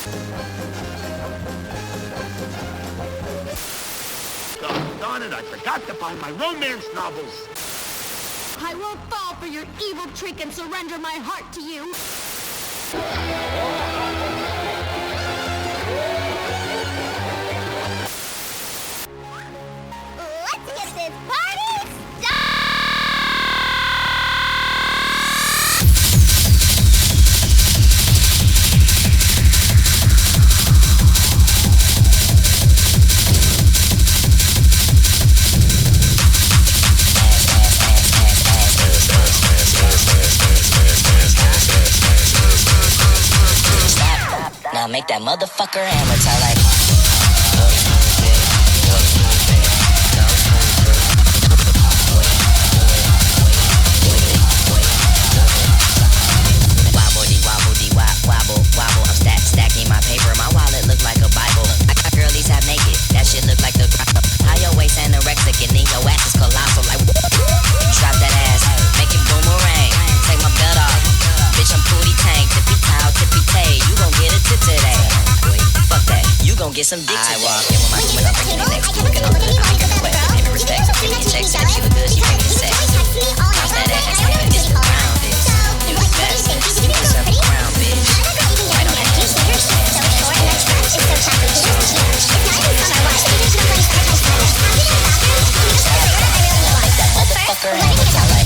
Darn it, I forgot to buy my romance novels. I won't fall for your evil trick and surrender my heart to you. Let's get this party started! Now make that motherfucker hammer time like. Wobble. I'm stacking my paper. My wallet look like a Bible. I got girlies half naked. That shit look like the grotto. How your waist anorexic and then your ass is colossal. Like drop that ass, make it boomerang. Take my belt off, bitch. I'm booty tank, tippy towel, tippy tay. You gon' get a tip today. Fuck that, you gon' get some dick today. I walk in with my woman, I'm bringing it next. Looking all good, I'm making it wet. Pay me respect, give me a check. If she look good, she bring me the sex. Bounce that ass, it's the ground, bitch. You the best, just give yourself a crown, bitch. Right on that ass, motherfucker, hammer time like.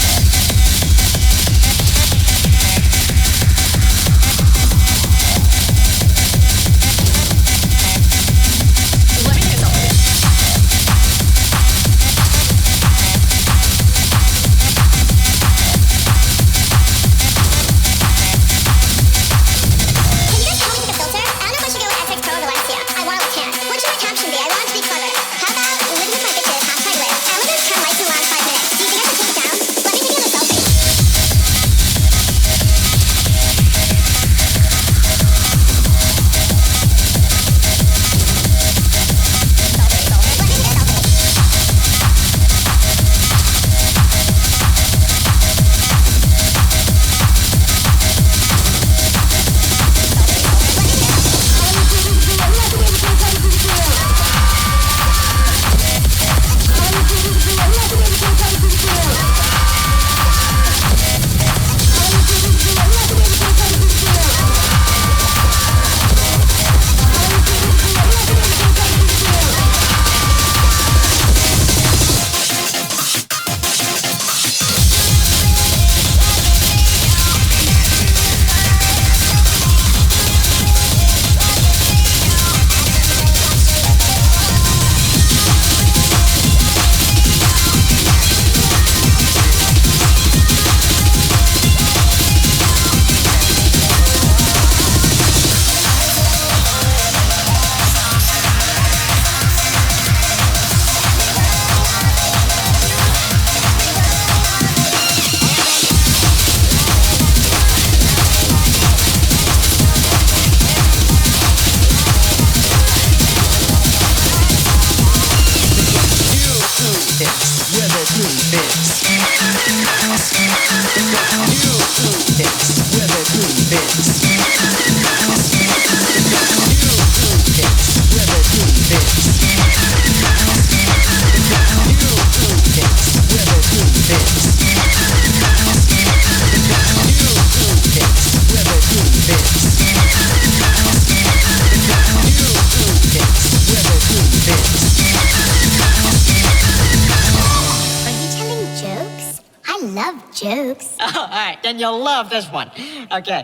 Jokes. Oh, all right, then you'll love this one. Okay.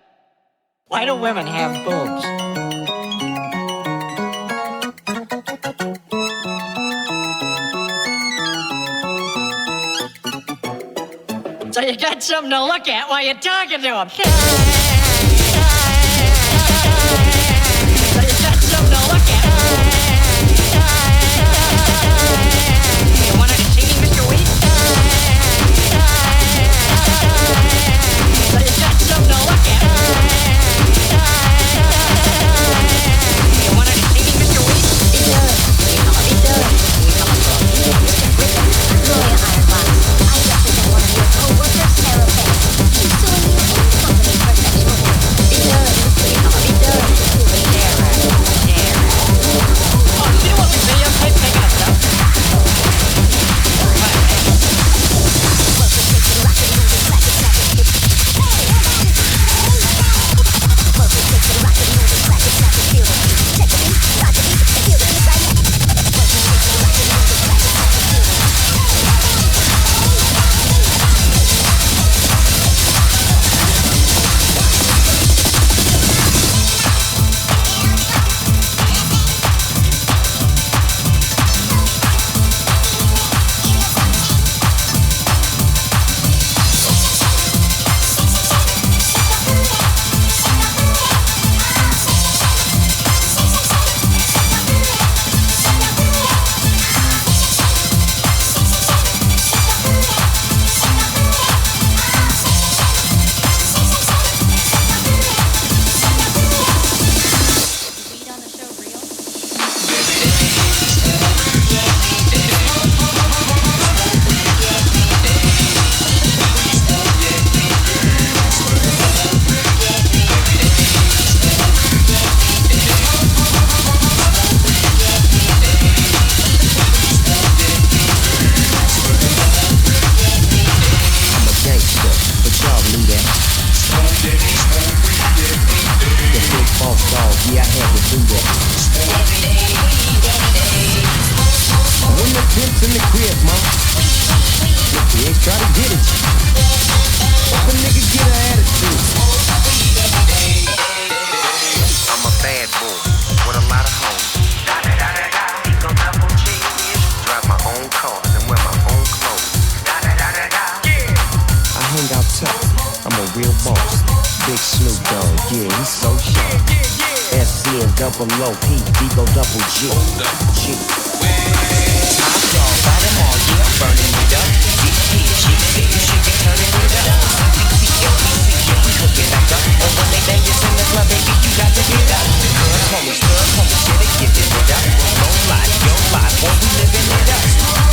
Why do women have boobs? So you got something to look at while you're talking to them. So you got something to look at. You wanted to see me, Mr. Wheat? So you got something to look at. You wanted to see me, Mr. Wheat? Co-workers, Sarah Banks. She's suing you and company for sexual It's in the crib, man. He ain't try to get at you. If a nigga get an attitude. I'm a bad boy with a lot of hoes. Drive my own car and wear my own clothes. I hang out tough. I'm a real boss. Big Snoop Dogg, yeah, he's so sharp. SC and double O, P, Debo double G. G. I saw by them all, yeah, burning it up. She be turning it up. We cook it back up. And when they bang this in the club, baby, you got to get up. Girls, homies, shit, they giving it up. No lie, your life, boy, we living it up.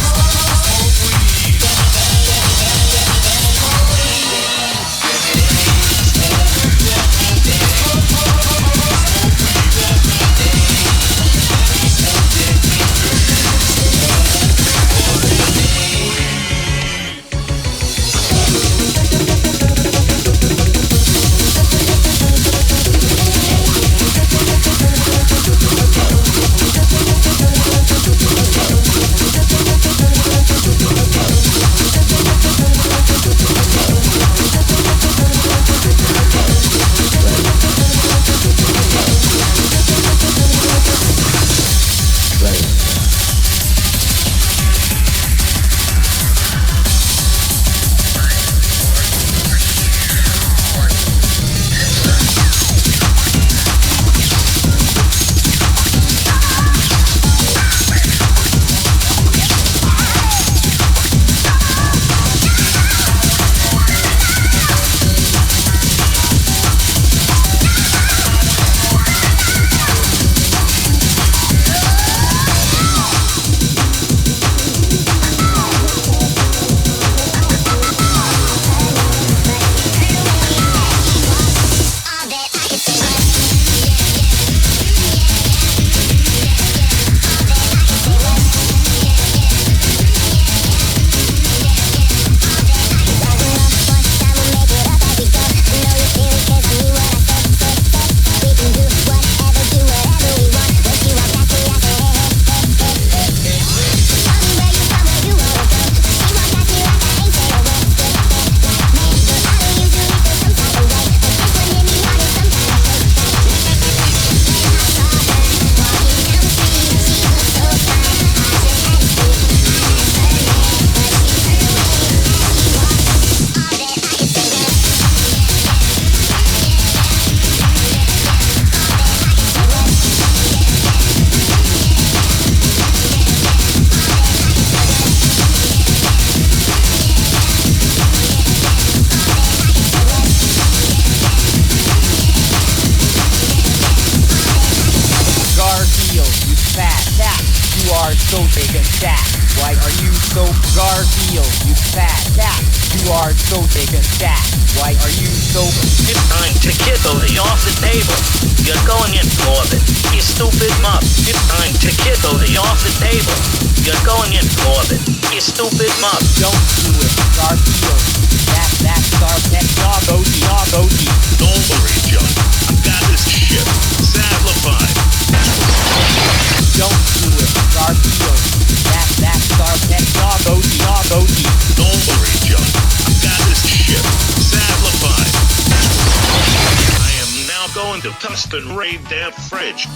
And raid that fridge.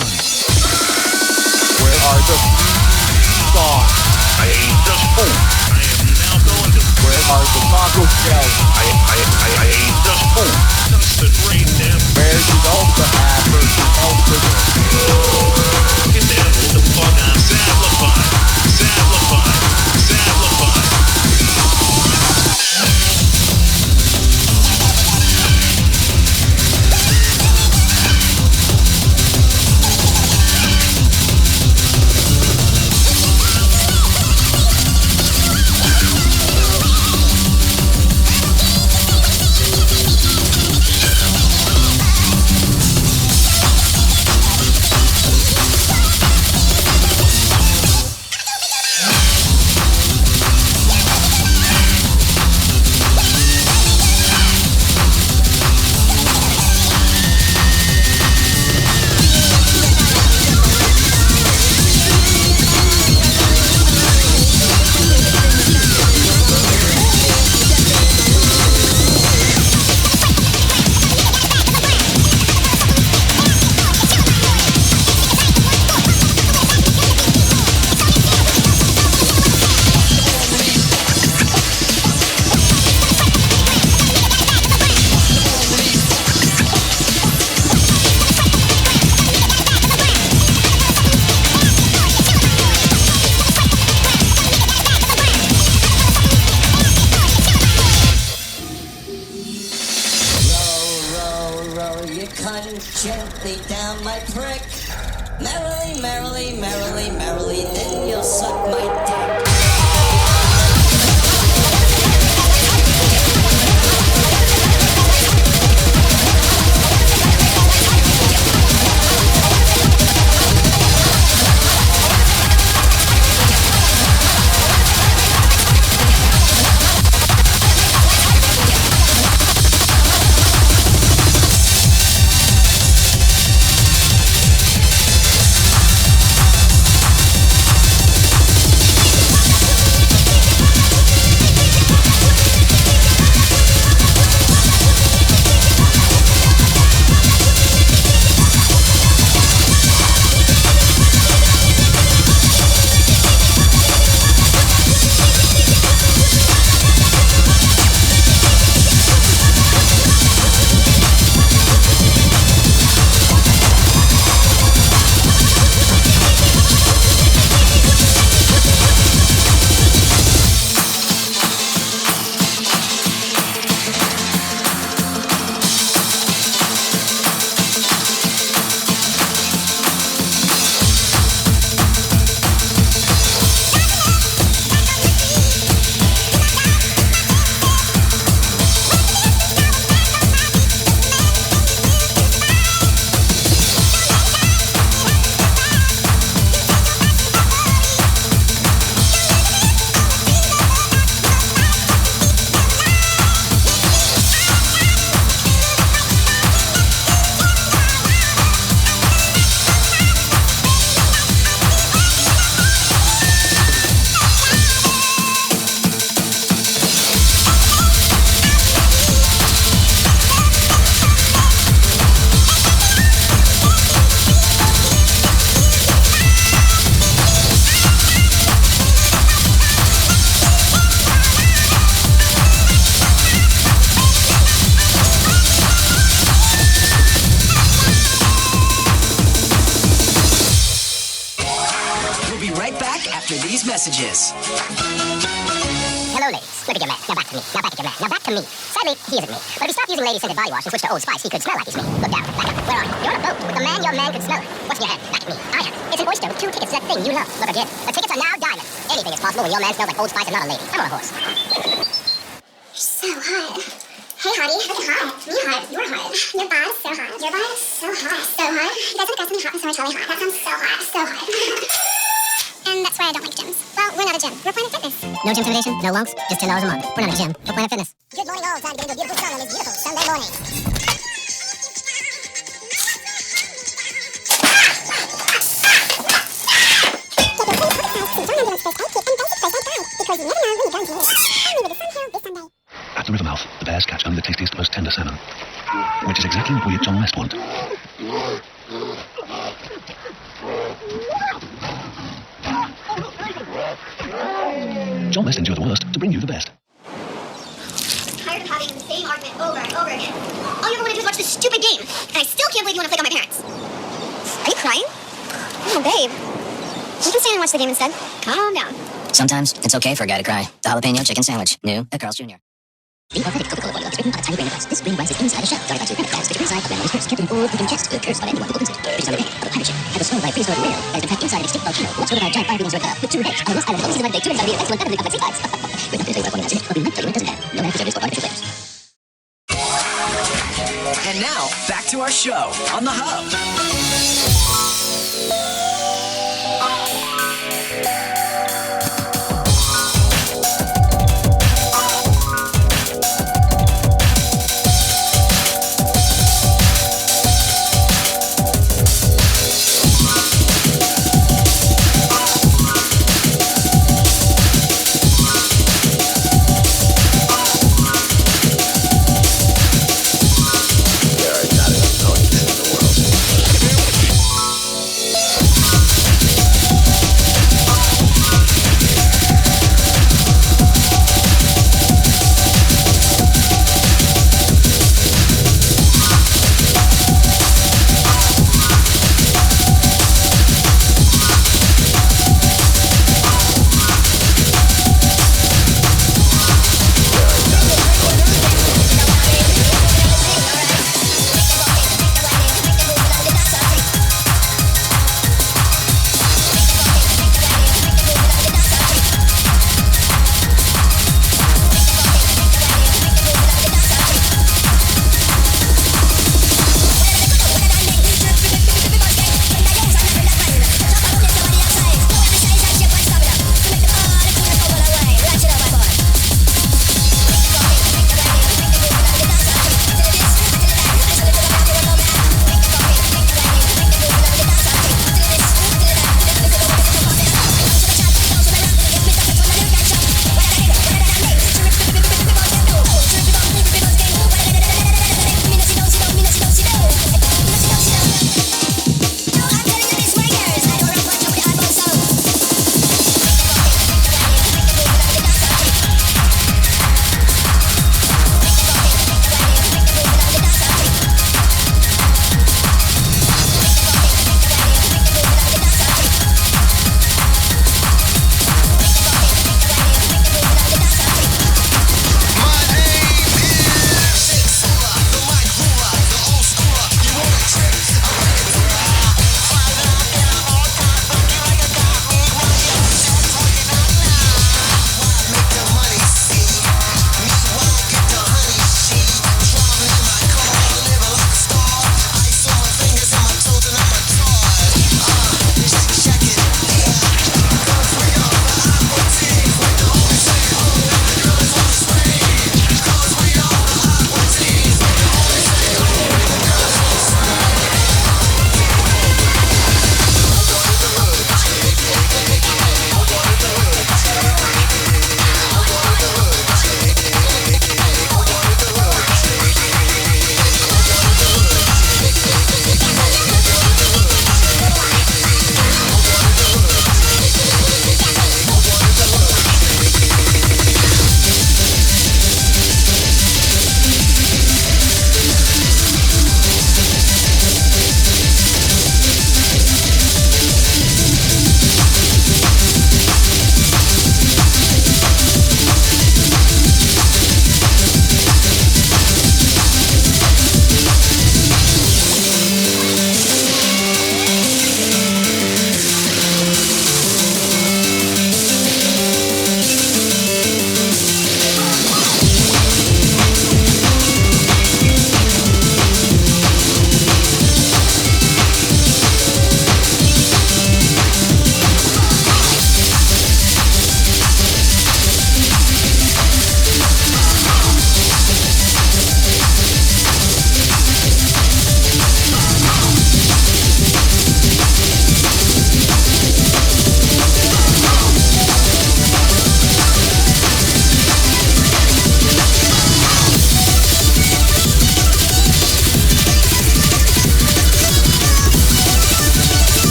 Where are the stars? I ate the spoon. I am now going to. Where are the taco shells? I ate the spoon. Dust and raid that. Where's the ultra happers? Get down with the fuck on Sadlified. Sadlified. Sadlified. your cunt gently down my prick. Merrily, merrily, merrily, merrily, then you'll suck my dick. Messages. Hello, ladies. Look at your man. Now back to me. Now back at your man. Now back to me. Sadly, he isn't me. But if he stopped using lady-scented body wash and switched to Old Spice, he could smell like he's me. Look down. Back up. Where are you? You're on a boat with the man your man could smell. What's in your hand? Back at me. I am. It's an oyster with 2 tickets to that thing you love. Look again. The tickets are now diamonds. Anything is possible when your man smells like Old Spice and not a lady. I'm on a horse. You're so hot. Hey, hottie. Look at hot. Me hot. You're hot. Your bod is so hot. Your bod is so hot. So hot. You guys want to got something hot and so much really hot. That sounds so hot. So hot. And that's why I don't like gyms. Well, we're not a gym. We're Planet Fitness. No gym intimidation, no lunks, just $10 a month. We're not a gym. We're Planet Fitness. Good morning all. Time to get into a beautiful sun on this beautiful Sunday morning. At the river mouth, the bears catch only the tastiest, most tender salmon, which is exactly what we at John West want. John West endure the worst to bring you the best. Tired of having the same argument over and over again. All you ever want to do is watch this stupid game, and I still can't believe you want to flick on my parents. Are you crying? Oh, babe. You can stay and watch the game instead. Calm down. Sometimes it's okay for a guy to cry. The jalapeno chicken sandwich, new at Carl's Jr. The authentic Coca-Cola formula is written on a tiny grain of rice. This grain of rice is inside the shell, guarded by 2 granite tabs, which are inside of grandmother's purse, kept in full cooking chest, the curse of anyone who opens it. Which is on the day of a pirate ship. Had was swallowed by a prehistoric whale that has been packed inside an extinct volcano. What's with about a giant fire-breathing Zorka with 2 heads. On the most island, this is about a day 2 minutes out of the excellent better than complex sea lives. We're not going to tell you what formula is in it, but we might tell you it doesn't have. No man preservatives for artificial flavors. And now, back to our show on The Hub.